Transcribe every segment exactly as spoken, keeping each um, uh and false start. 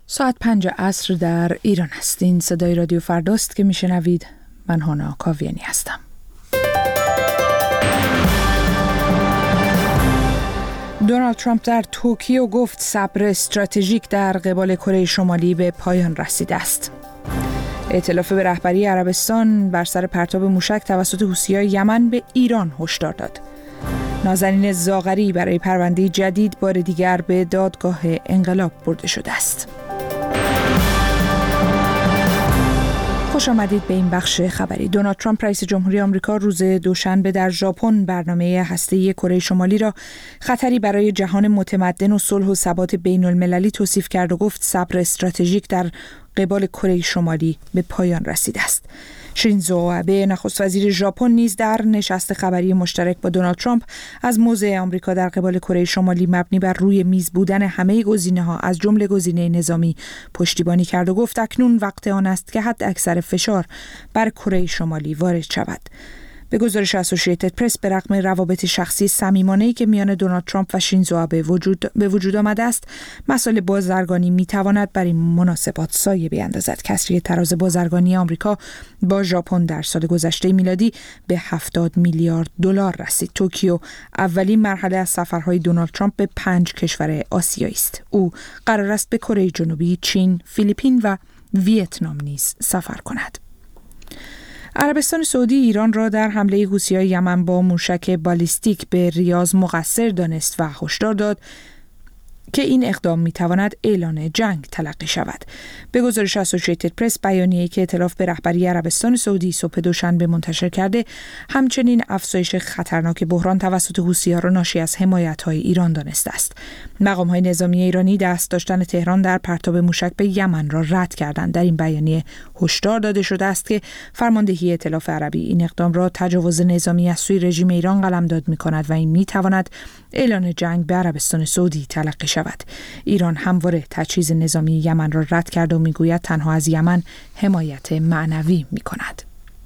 ساعت پنج عصر در ایران است. این صدای رادیو فرداست که میشنوید. من هانا کاویانی هستم. دونالد ترامپ در توکیو گفت صبر استراتژیک در قبال کره شمالی به پایان رسیده است. ائتلاف به رهبری عربستان بر سر پرتاب موشک توسط حوثی‌های یمن به ایران هشدار داد. نازنین زاغری برای پرونده جدید بار دیگر به دادگاه انقلاب برده شده است. خوش آمدید به این بخش خبری. دونالد ترامپ رئیس جمهوری آمریکا روز دوشنبه در ژاپن برنامه هسته‌ای کره شمالی را خطری برای جهان متمدن و صلح و ثبات بین‌المللی توصیف کرد و گفت صبر استراتژیک در قبال کره شمالی به پایان رسیده است. شینزو آبه نخست وزیر ژاپن نیز در نشست خبری مشترک با دونالد ترامپ از موضع آمریکا در قبال کره شمالی مبنی بر روی میز بودن همه گزینه‌ها از جمله گزینه نظامی پشتیبانی کرد و گفت اکنون وقت آن است که حد اکثر فشار بر کره شمالی وارد شود. به گزارش اسوسییتد پرس به رغم روابط شخصی صمیمانه‌ای که میان دونالد ترامپ و شینزو آبه وجود به وجود آمده است، مسائل بازرگانی میتواند بر این مناسبات سایه بیاندازد. کسری تراز بازرگانی آمریکا با ژاپن در سال گذشته میلادی به هفتاد میلیارد دلار رسید. توکیو اولین مرحله از سفرهای دونالد ترامپ به پنج کشور آسیایی است. او قرار است به کره جنوبی، چین، فیلیپین و ویتنام نیز سفر کند. عربستان سعودی ایران را در حمله حوثی‌های یمن با موشک بالیستیک به ریاض مقصر دانست و هشدار داد که این اقدام میتواند اعلان جنگ تلقی شود. به گزارش اسوسییتد پرس، بیانیه‌ای که ائتلاف به رهبری عربستان سعودی صبح دوشنبه منتشر کرده، همچنین افزایش خطرناک بحران توسط حوثی‌ها را ناشی از حمایت‌های ایران دانسته است. مقام‌های نظامی ایرانی دست داشتن تهران در پرتاب موشک به یمن را رد کردند. در این بیانیه هشدار داده شده است که فرماندهی ائتلاف عربی این اقدام را تجاوز نظامی از سوی رژیم ایران قلمداد می‌کند و این می‌تواند اعلان جنگ به عربستان سعودی تلقی شود. ایران همواره تجهیز نظامی یمن را رد کرده و میگوید تنها از یمن حمایت معنوی میکند.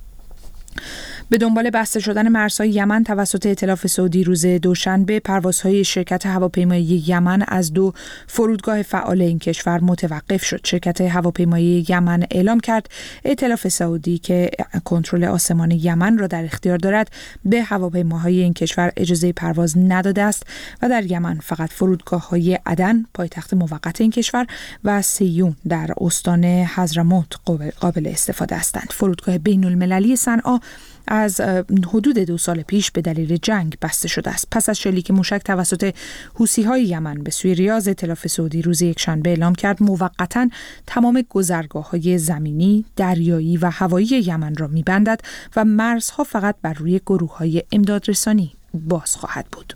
به دنبال بسته شدن مرزهای یمن توسط ائتلاف سعودی روز دوشنبه، پروازهای شرکت هواپیمایی یمن از دو فرودگاه فعال این کشور متوقف شد. شرکت هواپیمایی یمن اعلام کرد ائتلاف سعودی که کنترل آسمان یمن را در اختیار دارد، به هواپیماهای این کشور اجازه پرواز نداده است و در یمن فقط فرودگاه‌های عدن، پایتخت موقت این کشور، و سیون در استان حضرموت قابل استفاده هستند. فرودگاه بین‌المللی صنعا از حدود دو سال پیش به دلیل جنگ بسته شده است. پس از شلیک موشک توسط حوثی‌های یمن به سوی ریاض، ائتلاف سعودی روز یکشنبه اعلام کرد موقتاً تمام گذرگاه‌های زمینی، دریایی و هوایی یمن را می‌بندد و مرزها فقط بر روی گروه‌های امدادرسانی باز خواهد بود.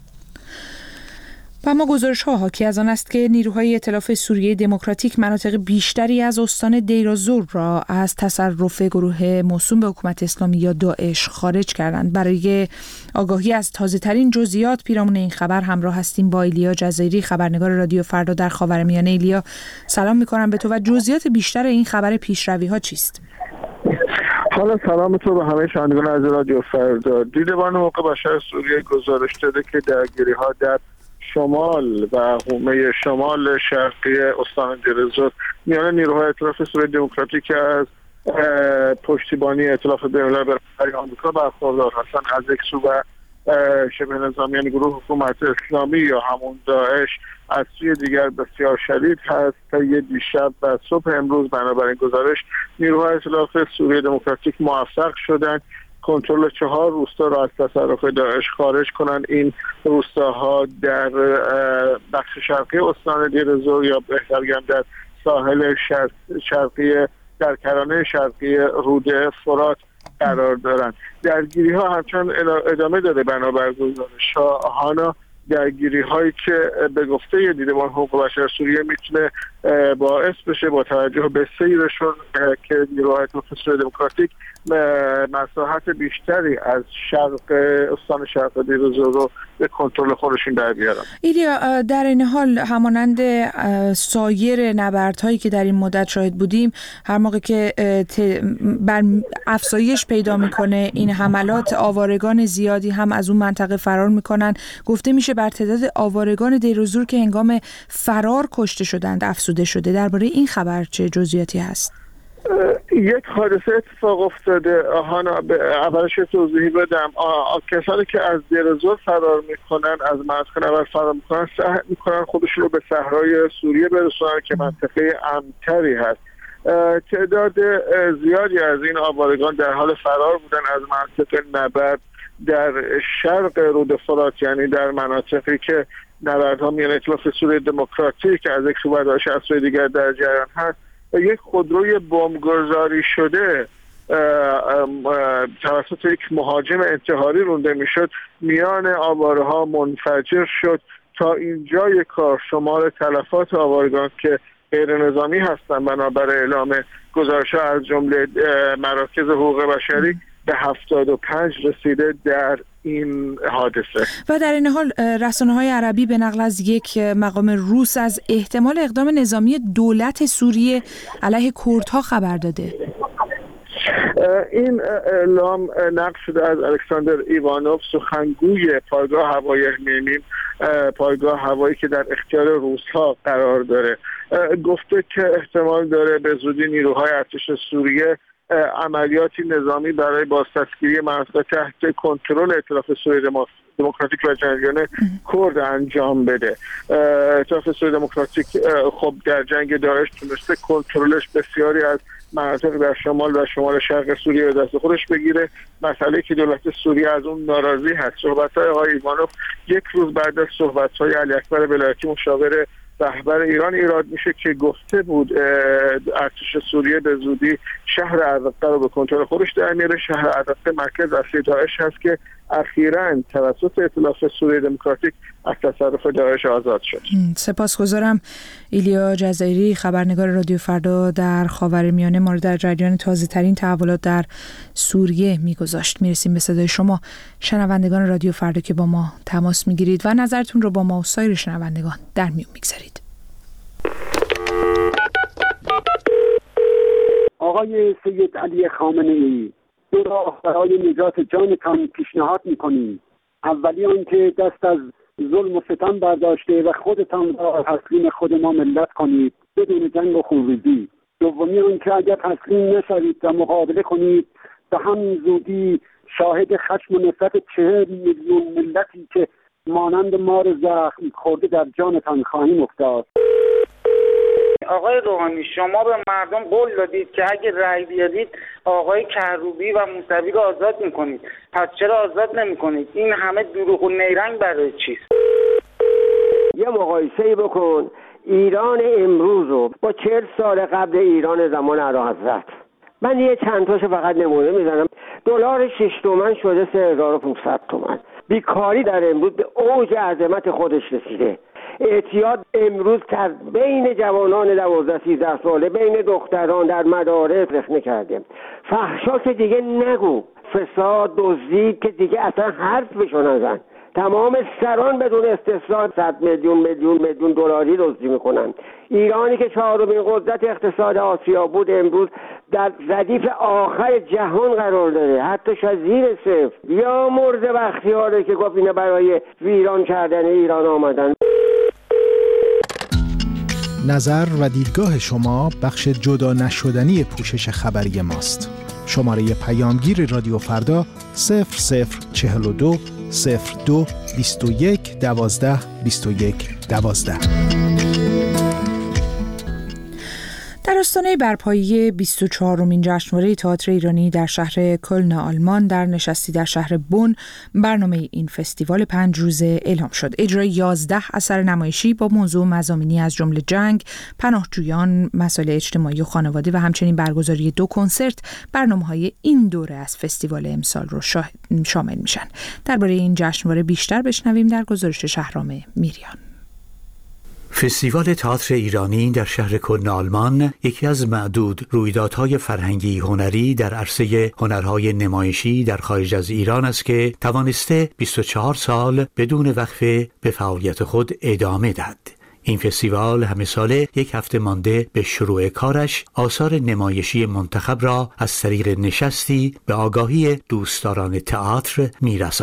و اما گزارش‌ها حاکی از آن است که نیروهای ائتلاف سوریه دموکراتیک مناطق بیشتری از استان دیر الزور را از تصرف گروه موسوم به حکومت اسلامی یا داعش خارج کردند. برای آگاهی از تازه‌ترین جزئیات پیرامون این خبر همراه هستیم با ایلیا جزایری، خبرنگار رادیو فردا در خاورمیانه. ایلیا، سلام می‌کنم به تو و جزئیات بیشتر این خبر پیشروی‌ها چیست؟ حالا سلام تو به همه شنوندگان از رادیو فردا. دیدبان حقوق بشر سوریه گزارش داده که درگیری‌ها در شمال و حومه شمال شرقی استان دیر الزور میان نیروهای ائتلاف سوریه دموکراتیک از پشتیبانی ائتلاف بین‌المللی برای آمریکا برخوردار هستند، از یک سو و شبه نظامیان گروه حکومت اسلامی یا همون داعش از سوی دیگر بسیار شدید هست. تا یه دیشب و صبح امروز بنابراین گزارش نیروهای ائتلاف سوریه دموکراتیک موفق شدند کنترل چهار روستا را از تصرف داعش خارج کنند. این روستاها در بخش شرقی استان دیر الزور یا بهتر بگم در ساحل شرق شرقی در کرانه شرقی رود فرات قرار دارند. درگیری ها همچنان ادامه داده بنابر گزارش ها هانا، درگیری هایی که به گفته دیدبان حقوق بشر سوریه میتونه باعث بشه با توجه به سیرشون که نیروهای ائتلاف سوریه دموکراتیک مساحت بیشتری از شرق استان شرق دیر الزور رو به کنترل خودشون در بیارن. ایلیا، در این حال همانند سایر نبردهایی که در این مدت شاهد بودیم، هر موقع که بر افزایش پیدا میکنه این حملات، آوارگان زیادی هم از اون منطقه فرار میکنن. گفته میشه ویژه بر تعداد آوارگان دیروزور که هنگام فرار کشته شدند افزوده شده. درباره این خبر چه جزئیاتی هست؟ یک حادثه اتفاق افتاده. هانا اولش توضیحی بدم. کسانی که از دیرزور فرار میکنن، از منطقه نبرد فرار میکنن، سعی میکنن خودشون رو به صحرای سوریه برسونن که منطقه امن‌تری هست. تعداد زیادی از این آوارگان در حال فرار بودن از منطقه نبرد در شرق رود فرات، یعنی در مناطقی که نبردها میان ائتلاف سوریه دموکراتیک که از یک سو و از سوی دیگر در جریان هست، یک خودروی بمبگذاری شده توسط یک مهاجم انتحاری رونده میشد میان آوارها منفجر شد. تا اینجای کار شمار تلفات آوارگان که غیر نظامی هستند بنابر اعلام گزارش‌ها از جمله مراکز حقوق بشری به هفتاد و پنج رسیده در این حادثه. و در این حال رسانه‌های عربی به نقل از یک مقام روس از احتمال اقدام نظامی دولت سوریه علیه کردها خبر داده. این اعلام نقل شده از الکساندر ایوانوف، سخنگوی پایگاه هوایی مینیم، پایگاه هوایی که در اختیار روس‌ها قرار داره. گفته که احتمال داره به زودی نیروهای ارتش سوریه عملیاتی نظامی برای بازدستگیری مناطق تحت کنترل ائتلاف سوریه دموکراتیک و جنگیان کرد انجام بده. ائتلاف سوریه دموکراتیک خب در جنگ داعش تونسته کنترلش بسیاری از مناطق در شمال و شمال شرق سوریه به دست خودش بگیره. مسئله که دولت سوریه از اون ناراضی هست. صحبت‌های آقای ایوانوف یک روز بعد از صحبت‌های علی اکبر ولایتی مشاور رهبر ایران ایراد میشه که گفته بود ارتش سوریه به زودی شهر اردبیل رو به کنترل خودش در میاره. شهر اردبیل مرکز اصلی داعش هست که اخیراً توسط ائتلاف سوریه دموکراتیک از تصرف داعش آزاد شد. سپاسگزارم. ایلیا جزایری، خبرنگار رادیو فردا در خاورمیانه، ما رو در جریان تازه‌ترین تحولات در سوریه میگذاشت. میرسیم به صدای شما شنوندگان رادیو فردا که با ما تماس میگیرید و نظرتون رو با ما و سایر شنوندگان در میون میگذارید. آقای سید علی خامنه‌ای، دو راه برای نجات جانتان پیشنهاد میکنیم. اولی آن که دست از ظلم و ستم برداشته و خودتان را تسلیم خود ما ملت کنید بدون جنگ و خونریزی. دومی آن که اگر تسلیم نشوید و مقابله کنید به همین زودی شاهد خشم و نفرت چهل میلیون ملتی که مانند مار زخم خورده در جانتان خواهیم افتاد. آقای روحانی، شما به مردم قول دادید که اگه رأی بیارید آقای کروبی و موسوی رو آزاد میکنید، پس چرا آزاد نمیکنید؟ این همه دروغ و نیرنگ برای چیست؟ یه مقایسه‌ای بکن ایران امروز رو با چهل سال قبل ایران زمان اعلیحضرت. من یه چند تاشو فقط نمونه میزنم. دلار شش تومن شده سه هزار و پانصد تومن. بیکاری در امروز به اوج عظمت خودش رسیده. اعتیاد امروز در بین جوانان دوازده سیزده ساله، بین دختران در مدارس رخنه کرده. فحشا که دیگه نگو، فساد، دزدی که دیگه اصلا حرف بشو نزن. تمام سران بدون استثنا صد میلیون میلیون میلیون دلاری دزدی میکنن. ایرانی که چهارمین قدرت اقتصاد آسیا بود امروز در ردیف آخر جهان قرار داره، حتی شاید زیر صفر. یا مرد بختیاره که گفت اینا برای ویران کردن ایران آمدن. نظر و دیدگاه شما بخش جدا نشدنی پوشش خبری ماست. شماره پیامگیر رادیو فردا صفر صفر چهل و دو صفر دو بیست و یک دوازده بیست و یک دوازده. در آستانه برپایی بیست و چهارمین جشنواره تئاتر ایرانی در شهر کلن آلمان در نشستی در شهر بن برنامه این فستیوال پنج روزه اعلام شد. اجرای یازده اثر نمایشی با موضوع مضامینی از جمله جنگ، پناهجویان، مسائل اجتماعی و خانواده و همچنین برگزاری دو کنسرت برنامه‌های این دوره از فستیوال امسال رو شامل میشن. درباره این جشنواره بیشتر بشنویم در گزارش شهرام میریان. فستیوال تئاتر ایرانی در شهر کلن آلمان یکی از معدود رویدادهای فرهنگی هنری در عرصه هنرهای نمایشی در خارج از ایران است که توانسته بیست و چهار سال بدون وقفه به فعالیت خود ادامه داد. این فستیوال همه ساله یک هفته مانده به شروع کارش آثار نمایشی منتخب را از طریق نشستی به آگاهی دوستداران تئاتر میرساند.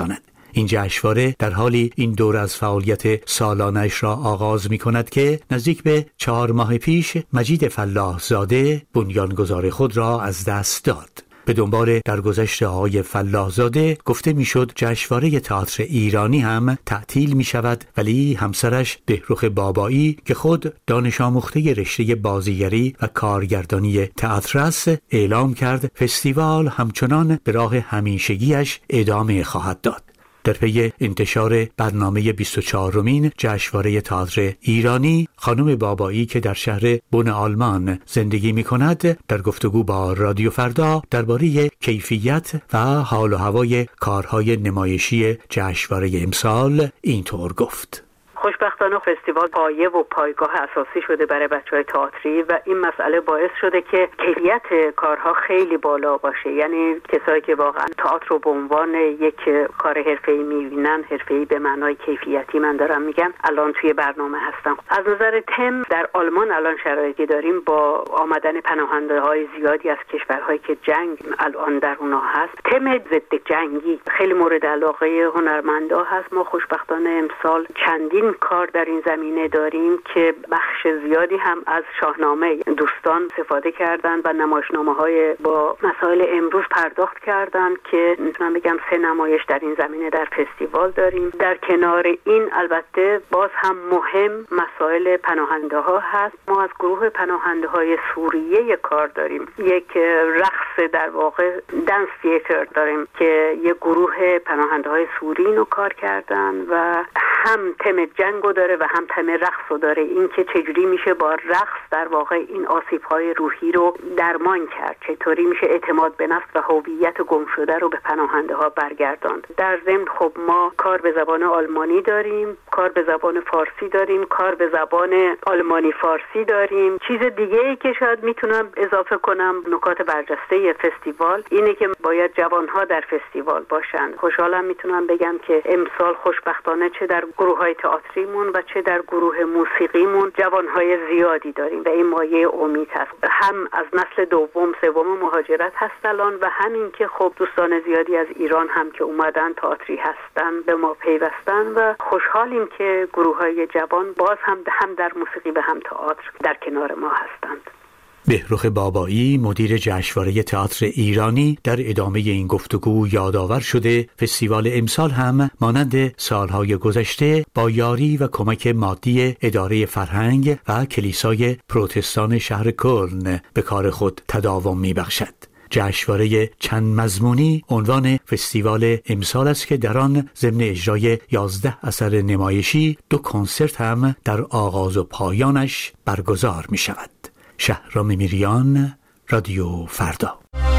این جشنواره در حالی این دور از فعالیت سالانه‌اش را آغاز می‌کند که نزدیک به چهار ماه پیش مجید فلاح زاده بنیانگذار خود را از دست داد. به دنبال درگذشت آقای فلاح زاده گفته میشد جشنواره تئاتر ایرانی هم تعطیل می شود، ولی همسرش بهروخ بابایی که خود دانش آموخته رشته بازیگری و کارگردانی تئاتر است اعلام کرد فستیوال همچنان به راه همیشگیش ادامه خواهد داد. در پی انتشار برنامه بیست و چهارمین جشنواره تئاتر ایرانی، خانم بابایی که در شهر بن آلمان زندگی می کند در گفتگو با رادیو فردا درباره کیفیت و حال و هوای کارهای نمایشی جشنواره امسال اینطور گفت: خوشبختانه فستیوال پایه و پایگاه اساسی شده برای بچه‌های تئاتری و این مسئله باعث شده که کیفیت کارها خیلی بالا باشه. یعنی کسایی که واقعا تئاتر رو به عنوان یک کار حرفه‌ای می‌بینن، حرفه‌ای به معنای کیفیتی من دارم میگم، الان توی برنامه هستن. از نظر تم در آلمان الان شرایطی داریم با آمدن پناهنده‌های زیادی از کشورهایی که جنگ الان در اونها هست. تم ضد جنگی خیلی مورد علاقه هنرمندا هست. ما خوشبختانه امسال چندین کار در این زمینه داریم که بخش زیادی هم از شاهنامه دوستان استفاده کردن و نمایشنامه‌های با مسائل امروز پرداخت کردن که میتونم بگم سه نمایش در این زمینه در فستیوال داریم. در کنار این البته باز هم مهم مسائل پناهنده ها هست. ما از گروه پناهنده های سوریه کار داریم، یک رقص در واقع دنس تئاتر داریم که یک گروه پناهنده های سوری اینو کار کردن و هم تم جنگو داره و هم تم رقصو داره. این که چجوری میشه با رقص در واقع این آسیب‌های روحی رو درمان کرد، چطوری میشه اعتماد به نفس و هویت گم شده رو به پناهنده ها برگرداند. در ضمن خب ما کار به زبان آلمانی داریم، کار به زبان فارسی داریم، کار به زبان آلمانی فارسی داریم. چیز دیگه ای که شاید میتونم اضافه کنم، نکات برجسته فستیوال اینه که باید جوانها در فستیوال باشن. خوشحالم میتونم بگم که امسال خوشبختانه چه در گروه‌های تئاتریمون و چه در گروه موسیقیمون جوانهای زیادی داریم و این مایه امید هست. هم از نسل دوم سوم مهاجرت هست الان و همین که خب دوستان زیادی از ایران هم که اومدن تئاتری هستن به ما پیوستن و خوشحالیم که گروه‌های جوان باز هم هم در موسیقی و هم تئاتر در کنار ما هستند. بهروخ بابایی مدیر جشنواره تئاتر ایرانی در ادامه این گفتگو یادآور شده فستیوال امسال هم مانند سالهای گذشته با یاری و کمک مادی اداره فرهنگ و کلیسای پروتستان شهر کلن به کار خود تداوم می‌بخشد. جشنواره چند مضمونی عنوان فستیوال امسال است که در آن ضمن اجرای یازده اثر نمایشی دو کنسرت هم در آغاز و پایانش برگزار می‌شود. شهرام میریان، رادیو فردا.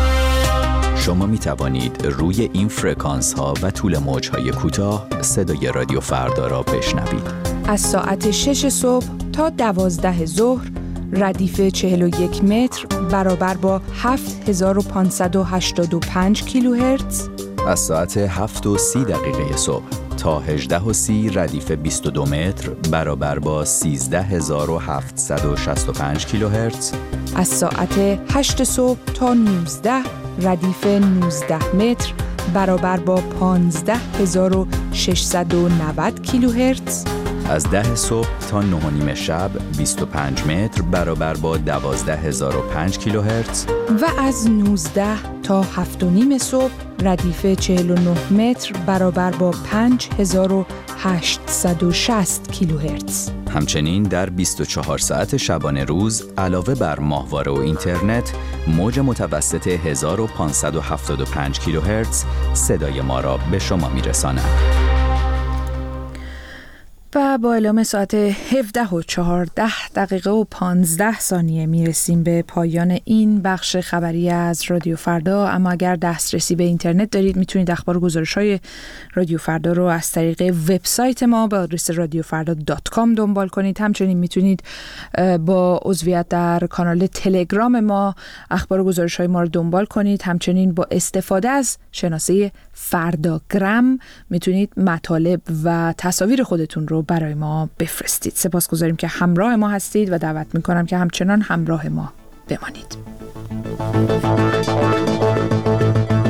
شما می توانید روی این فرکانس ها و طول موج های کوتاه صدای رادیو فردا را بشنوید. از ساعت شش صبح تا دوازده ظهر ردیف چهل و یک متر برابر با هفت هزار و پانصد و هشتاد و پنج کیلوهرتز. از ساعت هفت و سی دقیقه صبح تا هجده و سی ردیف بیست و دو متر برابر با سیزده هزار و هفتصد و شصت و پنج کیلوهرتز. از ساعت هشت صبح تا نوزده ردیف نوزده متر برابر با پانزده هزار و ششصد و نود کیلوهرتز. از ده صبح تا نه و نیم شب بیست و پنج متر برابر با دوازده هزار و پنج کیلوهرتز. و از نوزده تا هفت و نیم صبح ردیف چهل و نه متر برابر با پنج هزار و هشتصد و شصت کیلوهرتز. همچنین در بیست و چهار ساعت شبانه روز علاوه بر ماهواره و اینترنت موج متوسط هزار و پانصد و هفتاد و پنج کیلوهرتز صدای ما را به شما میرساند. و با اعلام ساعت هفده و چهارده دقیقه و پانزده ثانیه میرسیم به پایان این بخش خبری از رادیو فردا. اما اگر دسترسی به اینترنت دارید میتونید اخبار و گزارش‌های رادیو فردا رو از طریق وبسایت ما به آدرس رادیو فردا دات کام دنبال کنید. همچنین میتونید با عضویت در کانال تلگرام ما اخبار و گزارش‌های ما رو دنبال کنید. همچنین با استفاده از شناسه فرداگرام میتونید مطالب و تصاویر خودتون رو برای ما بفرستید. سپاسگزاریم که همراه ما هستید و دعوت میکنم که همچنان همراه ما بمانید.